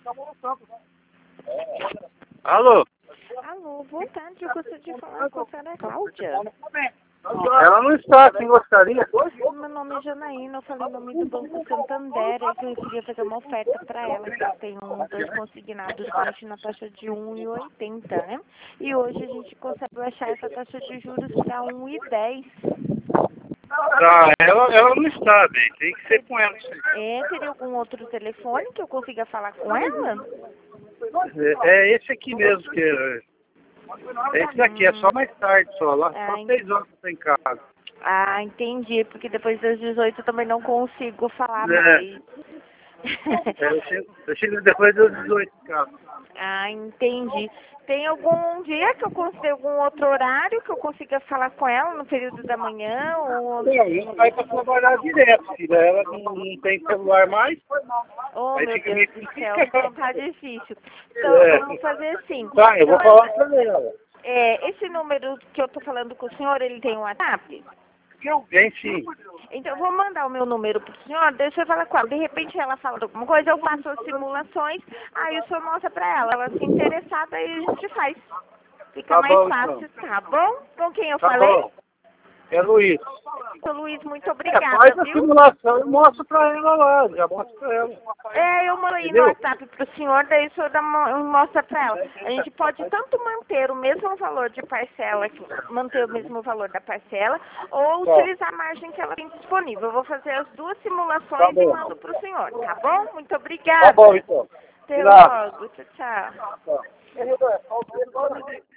Alô? Alô, boa tarde. Eu gostaria de falar com a senhora Cláudia. Ela não está, quem gostaria? Meu nome é Janaína, eu falei em nome do Banco Santander, é que eu queria fazer uma oferta para ela, que eu tenho dois consignados baixos na taxa de 1,80, né? E hoje a gente consegue baixar essa taxa de juros para 1,10. Tá, ela não está, bem, tem que ser com ela. Sim. Teria algum outro telefone que eu consiga falar com ela? É esse aqui mesmo, que é esse daqui, é só mais tarde, só lá, só 6 horas que eu tô em casa. Ah, entendi, porque depois das 18 eu também não consigo falar É. mais. Eu chego depois das 18 em casa. Ah, entendi. Tem algum dia que eu consiga, algum outro horário que eu consiga falar com ela no período da manhã? Ou... Ela vai para trabalhar direto, filha. Ela não tem celular mais. Oh, Aí meu fica Deus meio do céu, complicado. então tá difícil. Então, vamos fazer assim. Tá, eu vou falar pra ela. Esse número que eu tô falando com o senhor, ele tem um WhatsApp? Tem sim. Então, eu vou mandar o meu número pro senhor, deixa eu falar com ela. De repente ela fala alguma coisa, eu faço as simulações, aí o senhor mostra pra ela. Ela se interessada, aí a gente faz. Fica Tá mais bom, fácil, então. tá bom? Com quem eu Tá falei? bom. É Luiz. Seu Luiz, muito obrigada, Faz a viu? simulação e mostra pra ela lá. Já mostra pra ela. Eu mando aí no Entendeu? WhatsApp pro senhor, daí o senhor mostra pra ela. A gente pode tanto manter o mesmo valor de parcela, manter o mesmo valor da parcela, ou utilizar a margem que ela tem disponível. Eu vou fazer as duas simulações e mando pro senhor, tá bom? Muito obrigada. Tá bom, então. Até logo. Tchau, tchau. Tá.